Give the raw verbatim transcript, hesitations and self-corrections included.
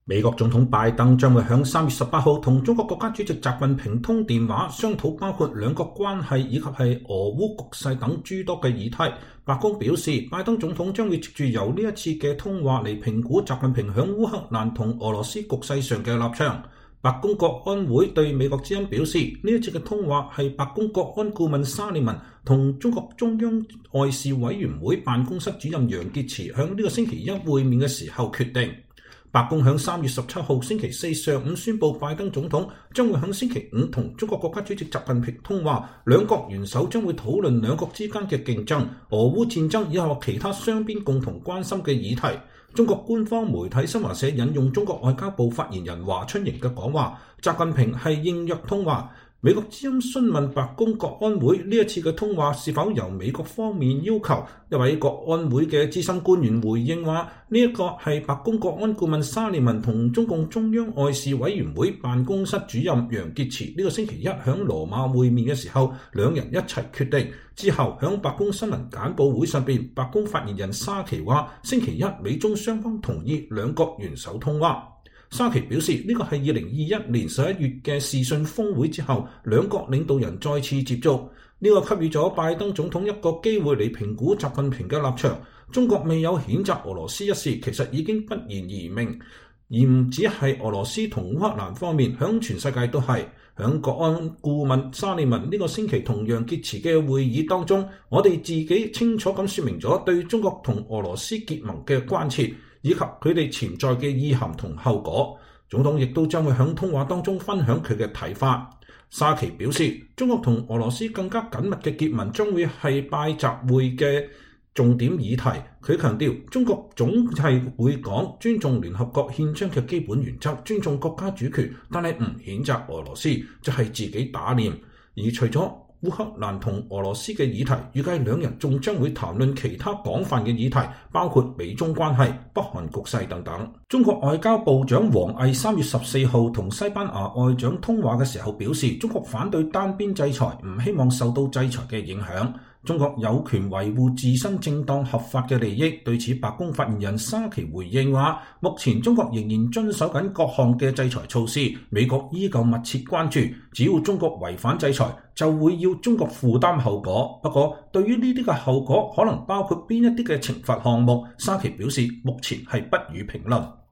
美國總統拜登將會喺三月十八號同中國國家主席習近平通電話，商討包括兩國關係以及係俄烏局勢等諸多嘅議題。白宮表示，拜登總統將會藉住由呢一次嘅通話嚟評估習近平喺烏克蘭同俄羅斯局勢上嘅立場。白宮國安會對美國之音表示，呢一次嘅通話係白宮國安顧問沙利文同中國中央外事委員會辦公室主任楊潔篪喺呢個星期一會面嘅時候決定。白宮喺三月十七號星期四上午宣布，拜登總統將會喺星期五同中國國家主席習近平通話，兩國元首將會討論兩國之間嘅競爭、俄烏戰爭以及其他雙邊共同關心嘅議題。中國官方媒體新華社引用中國外交部發言人華春瑩嘅講話，習近平係應約通話。美國之音詢問白宮國安會呢一次嘅通話是否由美國方面要求，一位國安會嘅資深官員回應話，呢一個係白宮國安顧問沙利文同中共中央外事委員會辦公室主任楊潔篪呢個星期一響羅馬會面嘅時候，兩人一齊決定。之後響白宮新聞簡報會上邊，白宮發言人沙奇話，星期一美中雙方同意兩國元首通話。沙奇表示，呢個係二零二一年十一月嘅視訊峰會之後，兩國領導人再次接觸，呢個給予咗拜登總統一個機會嚟評估習近平嘅立場。中國未有譴責俄羅斯一事，其實已經不言而明，而唔只係俄羅斯同烏克蘭方面，響全世界都係。響國安顧問沙利文呢個星期同楊潔篪嘅會議當中，我哋自己清楚咁說明咗對中國同俄羅斯結盟嘅關切，以及佢哋潛在嘅意涵同後果。總統亦都將會喺通話當中分享佢嘅睇法。沙奇表示，中國同俄羅斯更加緊密嘅結盟將會係拜習會嘅重點議題。佢強調，中國總係會講尊重聯合國憲章嘅基本原則，尊重國家主權，但係唔譴責俄羅斯，就係自己打臉。而除咗烏克蘭同俄羅斯嘅議題，預計兩人仲將會談論其他廣泛嘅議題，包括美中關係、北韓局勢等等。中國外交部長王毅三月十四號同西班牙外長通話嘅時候表示，中國反對單邊制裁，唔希望受到制裁嘅影響。中國有權維護自身正當合法嘅利益。對此，白宮發言人沙奇回應話，目前中國仍然遵守緊各項嘅制裁措施，美國依舊密切關注，只要中國違反制裁，就會要中國負擔後果。不過，對於呢啲嘅後果可能包括邊一啲嘅懲罰項目，沙奇表示目前係不予評論。